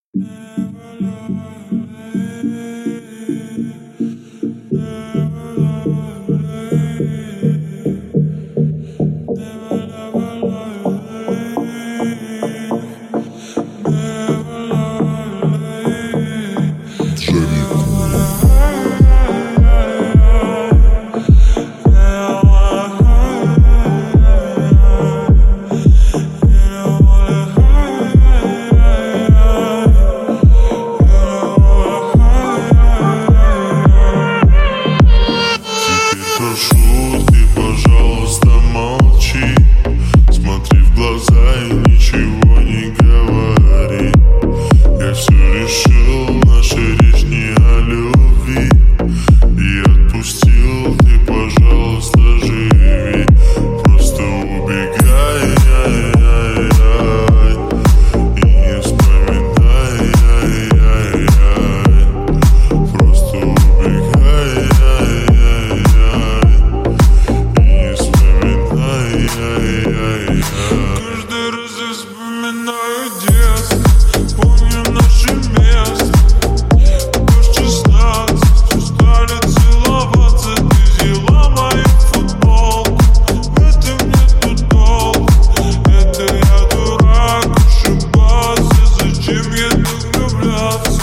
Прошу, ты, пожалуйста, молчи. Смотри в глаза и ничего не говори. Я все решил, наша речь не о любви. И отпустил, ты, пожалуйста, живи. Просто убегай, и не вспоминай, просто убегай, каждый раз я вспоминаю детство, помню наше место. Плюс 16, устали целоваться. Ты взяла мою футболку, в этом нету толку. Это я дурак, ошибался. Зачем я так влюблялся?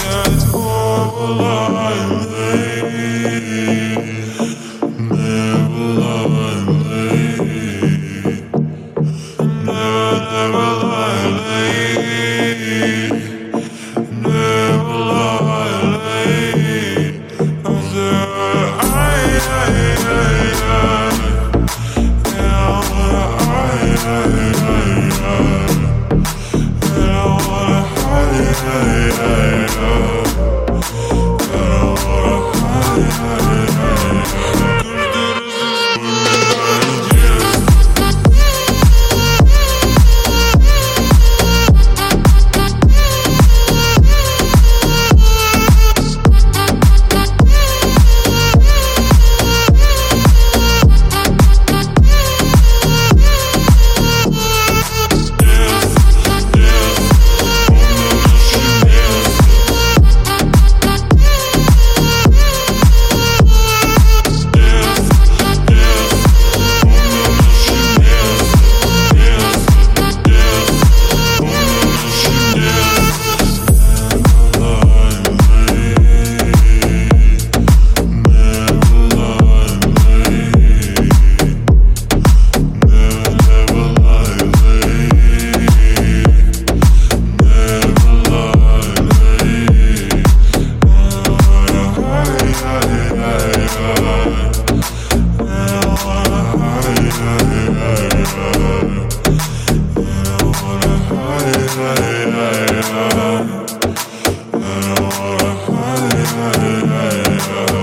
I don't wanna